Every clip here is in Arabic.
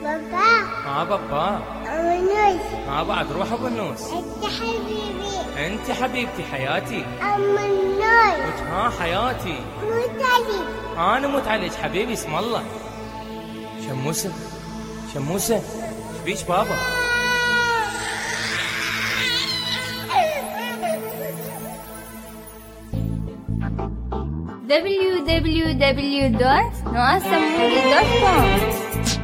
بابا. بابا. أبو نوس. بعد روح ابو النوس. أنت حبيبي. انت حبيبتي حياتي. أم النوس. حياتي. موت عليك. انا موت عليك حبيبي اسم الله. شموسة شموسة شبيش بابا؟ www.noasamuri.com.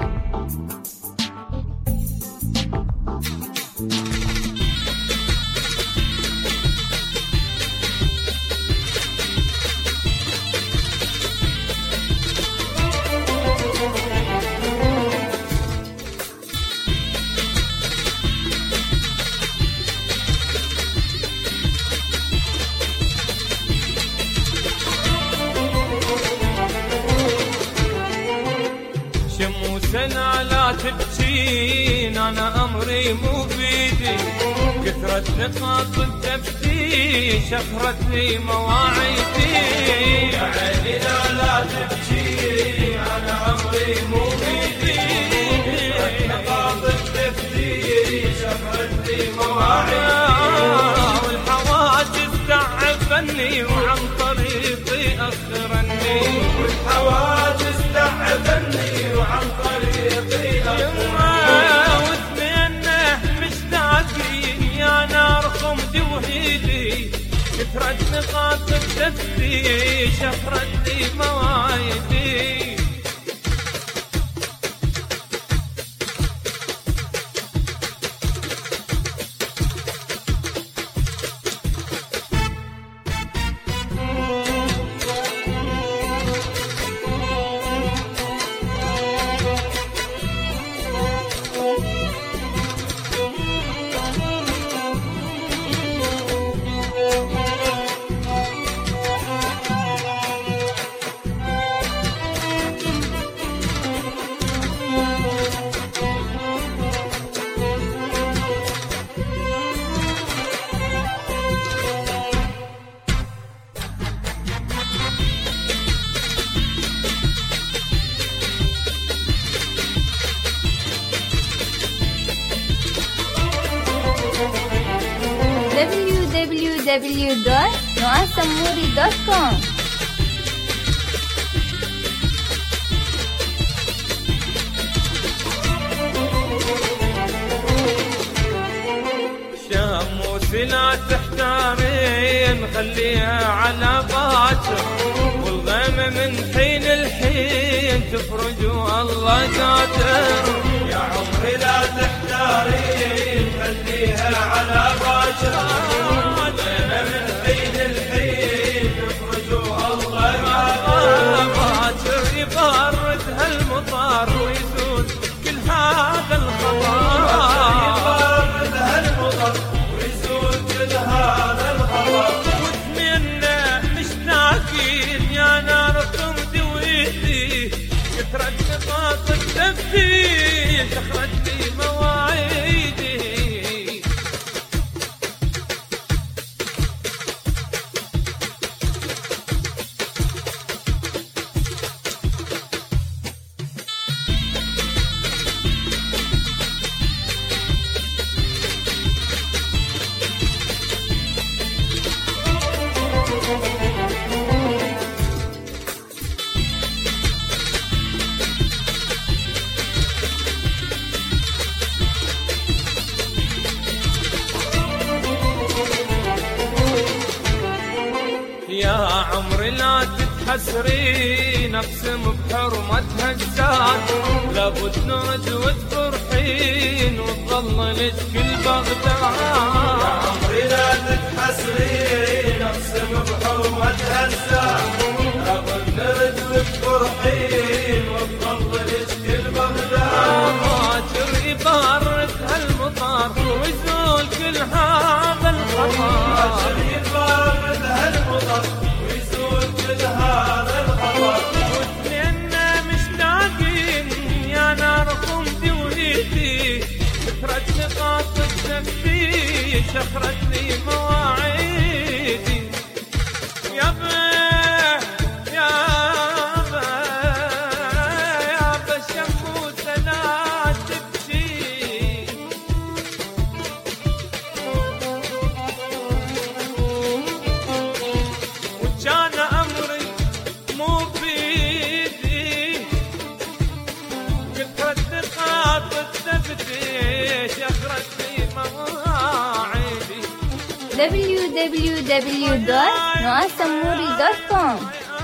شموسنا لا تبكين انا امري مو بيدي، كثرة نقاط التفتيش اخرت لي مواعيدي. يا عيني لا تبكين انا امري مو بيدي، كثرة نقاط التفتيش اخرت لي مواعيدي. والحواجز تعبني وعن طريقي اخرني، والحواجز تعبني وعن طريقي أخرني. واثنينه مشتاقين يا نار خمدي وهيدي، كثرة نقاط التفتيش أخرت لي مواعيدي. www.noasamuri.com. شموسي لا تحتارين خليها على باكر، والغيم من حين الحين تفرج والله قادر. يا عمري لا تحتارين خليها على باكر، والغيم من حين الحين تفرج والله قادر. باكر يبرد هالمطر ويزول كل هذا الخطر، يبرد هالمطر ويزول كل هذا الخطر. واتمنى مشتاقين يا نار خمدي ويدي، كثرة نقاط التفتيش اخرج لي مواعيدي. يا عمري لا تتحسرين اقسم بحرمتها الزاد، لابد نرد وتفرحين وتظللك كل بغداد. يا عمري لا تتحسرين اقسم بحرمتها الزاد، لابد نرد وتفرحين وتظللك كل بغداد. باكر يبرد هالمطر ويزول كل هذا الخطر، باكر يبرد هالمطر ويزول كل هذا الخطر. واثنيننا مشتاقين يا نار خمدي وهيدي، كثرة نقاط التفتيش اخرت لي مواعيدي. يابا يابا يابا شموسة لا قلت رد خاطب تفتيش اخرج في مواعيدي www.noasamuri.com